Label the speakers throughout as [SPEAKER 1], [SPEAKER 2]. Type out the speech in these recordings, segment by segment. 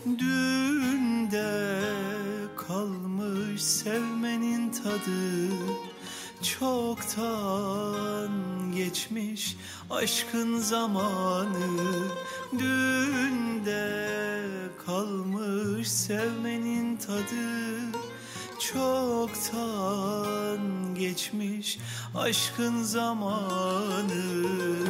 [SPEAKER 1] Düğünde kalmış sevmenin tadı, çoktan geçmiş aşkın zamanı. Düğünde kalmış sevmenin tadı, çoktan geçmiş aşkın zamanı.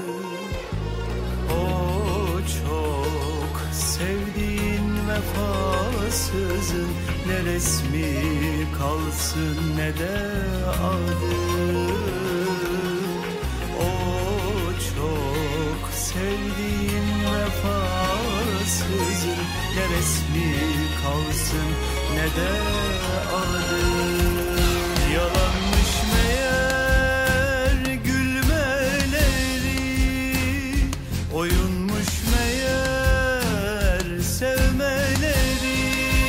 [SPEAKER 1] O çok sevdiğin vefasızın ne resmi kalsın ne de adı. O çok sevdiğin vefasızın ne resmi kalsın ne de adı. Yalanmış meğer gülmeleri, oyunmuş meğer sevmeleri.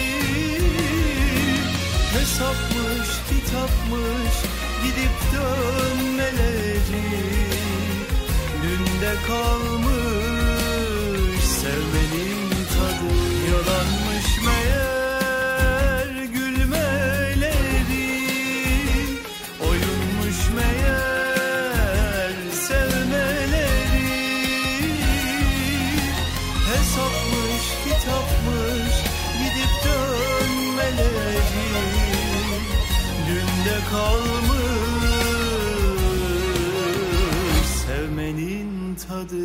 [SPEAKER 1] Hesapmış kitapmış gidip dönmeleri, dünde kalmış sevmenin tadı. Yalanmış meğer gülmeleri, oyunmuş meğer sevmeleri. Hesapmış kitapmış gidip dönmeleri, dünde kalmış sevmenin tadı.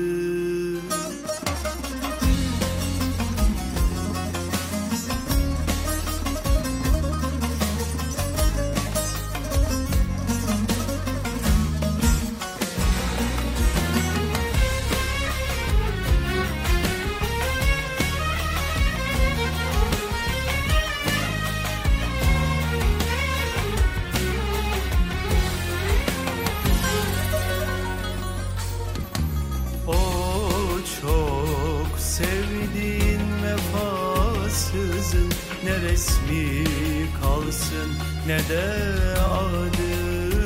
[SPEAKER 1] Sevdiğin vefasızın ne resmi kalsın ne de adı.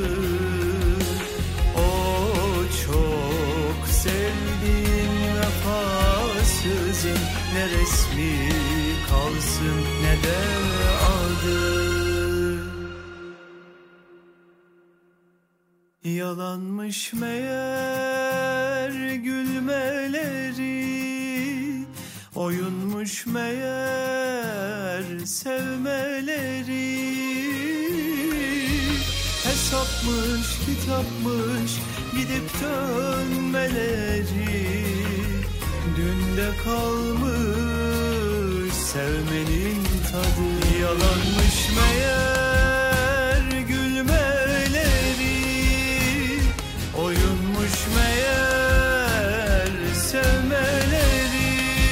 [SPEAKER 1] O çok sevdiğin vefasızın ne resmi kalsın ne de adı. Yalanmış meğer gülmeleri, oyunmuş meğer sevmeleri. Hesapmış kitapmış gidip dönmeleri, dünde kalmış sevmenin tadı. Yalanmış meğer gülmeleri, oyunmuş meğer sevmeleri.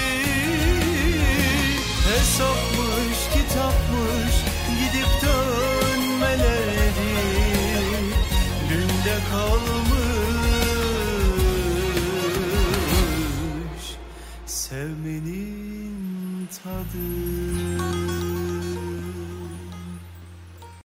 [SPEAKER 1] Hesapmış kitapmış gidip dönmeleri, dünde kalmış sevmenin tadı.